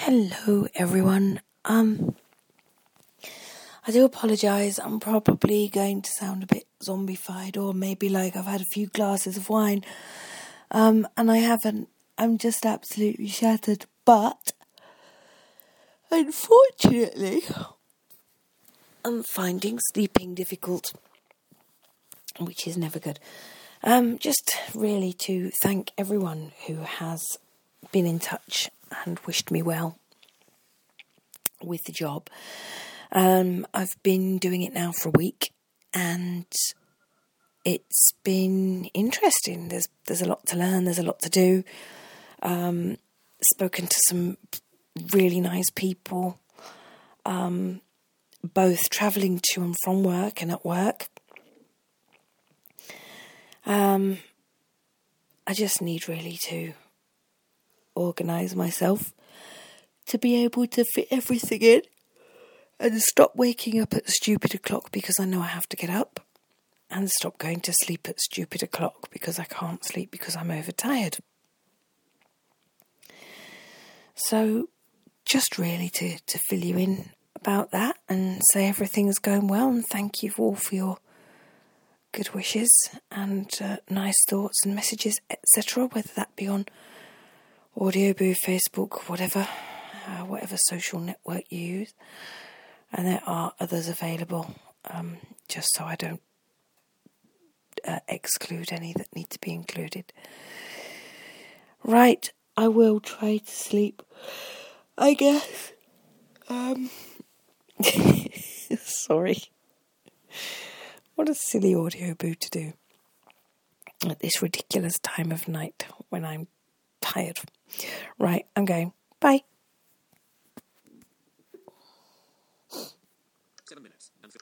Hello everyone. I do apologise. I'm probably going to sound a bit zombified, or maybe like I've had a few glasses of wine. And I haven't. I'm just absolutely shattered. But unfortunately, I'm finding sleeping difficult, which is never good. Just really to thank everyone who has been in touch and wished me well with the job. I've been doing it now for a week, and it's been interesting. There's a lot to learn. There's a lot to do. Spoken to some really nice people, both travelling to and from work and at work. I just need really to organise myself to be able to fit everything in and stop waking up at stupid o'clock because I know I have to get up, and stop going to sleep at stupid o'clock because I can't sleep because I'm overtired. So just really to fill you in about that and say everything's going well, and thank you all for your good wishes and nice thoughts and messages, etc., whether that be on Audioboo, Facebook, whatever social network you use. And there are others available, just so I don't exclude any that need to be included. Right, I will try to sleep, I guess. Sorry. What a silly Audioboo to do at this ridiculous time of night when I'm tired. Right, I'm going. Bye. 7 minutes and